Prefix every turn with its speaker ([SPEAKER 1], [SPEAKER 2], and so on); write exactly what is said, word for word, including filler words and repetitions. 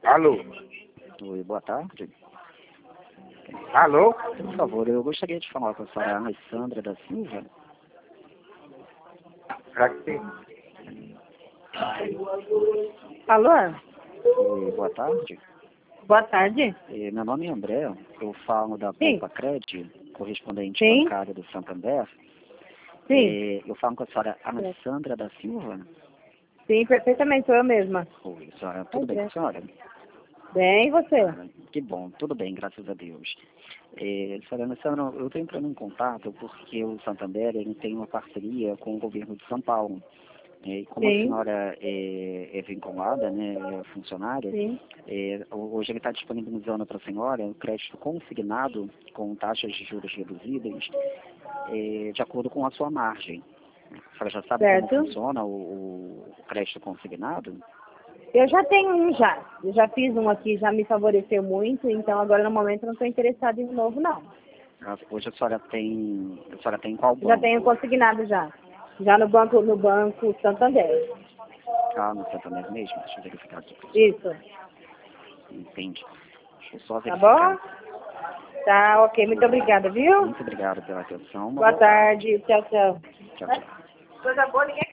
[SPEAKER 1] Alô?
[SPEAKER 2] Oi, boa tarde.
[SPEAKER 1] Alô?
[SPEAKER 2] Por favor, eu gostaria de falar com a senhora Alessandra da Silva.
[SPEAKER 1] Será que sim?
[SPEAKER 3] Alô?
[SPEAKER 2] Oi, boa tarde.
[SPEAKER 3] Boa tarde.
[SPEAKER 2] Eh, Meu nome é André, eu falo da
[SPEAKER 3] Sim.
[SPEAKER 2] Poupa Cred, correspondente
[SPEAKER 3] Sim.
[SPEAKER 2] bancária do Santander.
[SPEAKER 3] Sim,
[SPEAKER 2] Eh, Eu falo com a senhora Alessandra da Silva.
[SPEAKER 3] sim, perfeitamente, sou eu mesma.
[SPEAKER 2] Oi, senhora, tudo bem com a
[SPEAKER 3] é.
[SPEAKER 2] senhora?
[SPEAKER 3] Bem, e você?
[SPEAKER 2] Ah, Que bom, tudo bem, graças a Deus. Eh, senhora Alessandra, eu estou entrando em contato porque o Santander ele tem uma parceria com o governo de São Paulo. Eh, E como a
[SPEAKER 3] Sim.
[SPEAKER 2] senhora é, é vinculada, né, é funcionária,
[SPEAKER 3] Sim.
[SPEAKER 2] é, hoje ele está disponibilizando para a senhora um crédito consignado com taxas de juros reduzidas é, de acordo com a sua margem. A senhora já sabe
[SPEAKER 3] Certo.
[SPEAKER 2] como funciona o, o crédito consignado?
[SPEAKER 3] Eu já tenho um já. Eu já fiz um aqui, já me favoreceu muito, então agora no momento eu não estou interessada em um novo, não.
[SPEAKER 2] Ah, Hoje a senhora tem, a senhora tem qual banco?
[SPEAKER 3] Já tenho consignado já. Já no banco, no banco Santander.
[SPEAKER 2] Ah, no Santander mesmo? Deixa eu verificar aqui.
[SPEAKER 3] Isso.
[SPEAKER 2] Entende. Deixa eu só
[SPEAKER 3] Tá
[SPEAKER 2] verificar.
[SPEAKER 3] bom? Tá, ok. Muito obrigada, viu?
[SPEAKER 2] Muito obrigado pela atenção. Uma
[SPEAKER 3] Boa tarde. Tchau, tchau.
[SPEAKER 2] Tchau, tchau.
[SPEAKER 3] Coisa boa, ninguém